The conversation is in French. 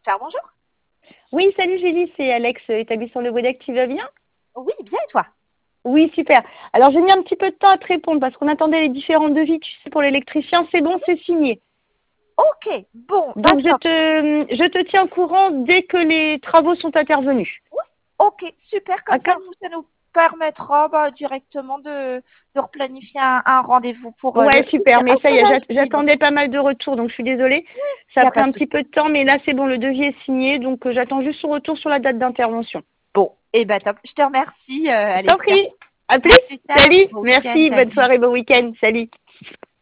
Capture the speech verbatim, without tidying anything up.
Ciao, bonjour. Oui, salut Julie, c'est Alex, euh, établissement Le Bodec, tu vas bien? Oui, bien et toi? Oui, super. Alors j'ai mis un petit peu de temps à te répondre parce qu'on attendait les différents devis, tu sais, pour l'électricien. C'est bon, c'est signé. Ok, bon, bah Donc je top. te, je te tiens au courant dès que les travaux sont intervenus. Oui, ok, super, comme ça, D'accord? nous, ça nous permettra bah, directement de, de replanifier un, un rendez-vous pour euh, le Ouais, super, mais ça y est, opérationnel j'at- suivant. j'attendais pas mal de retours, donc je suis désolée. Il Ça a n'y a pris pas de un souci. petit peu de temps, mais là c'est bon, le devis est signé, donc euh, j'attends juste son retour sur la date d'intervention. Bon, et bah top. Je te remercie, euh, Je t'en Alexia. prie. À plus. À plus tard. Salut. Bon week-end, Merci. Bonne salut. soirée, bon week-end. Salut.